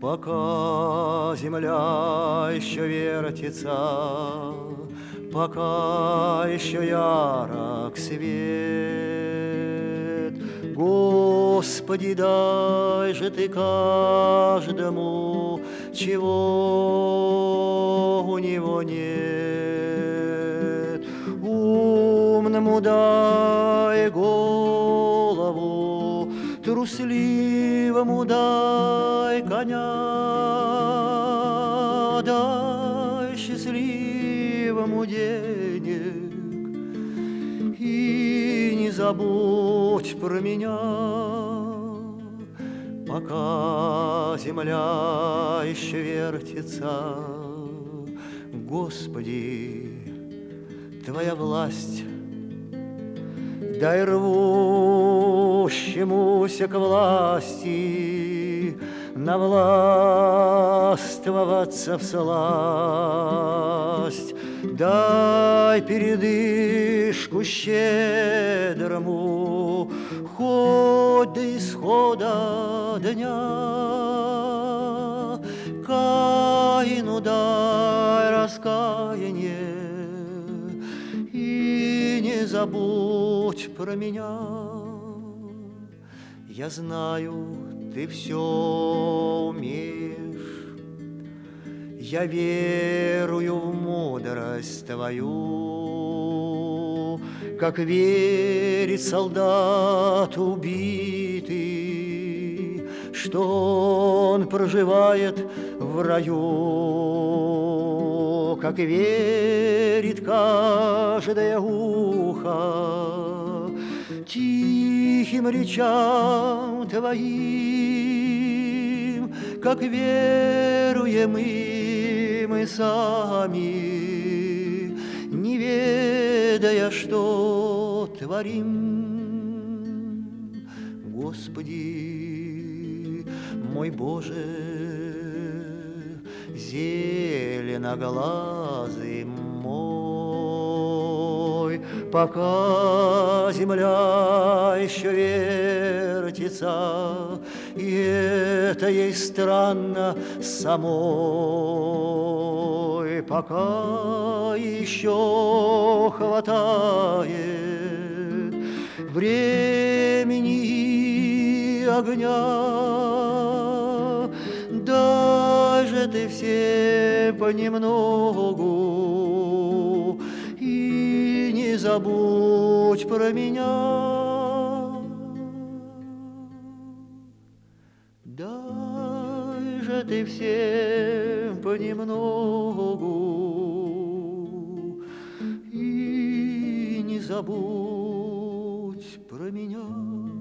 Пока земля еще вертится, пока еще ярок свет, Господи, дай же Ты каждому, чего у него нет. Умному дай голову, трусливому дай коня, дай счастливому денег и не забудь про меня. Пока земля еще вертится, Господи, Твоя власть, дай рвущемуся к власти навластвоваться всласть, дай передышку щедрому, хоть до исхода дня. Каину дай раскаяние и не забудь про меня. Я знаю, Ты все умеешь, я верую в мудрость Твою, как верит солдат убитый, что он проживает в раю, как верит каждое ухо тихим речам Твоим, как веруем и мы сами, не ведая, что творим. Господи, мой Боже, зеленоглазый мой, пока земля еще вертится, и это ей странно самой, пока еще хватает времени и огня, дай же Ты всем понемногу и не забудь про меня. Дай же Ты всем понемногу и не забудь про меня.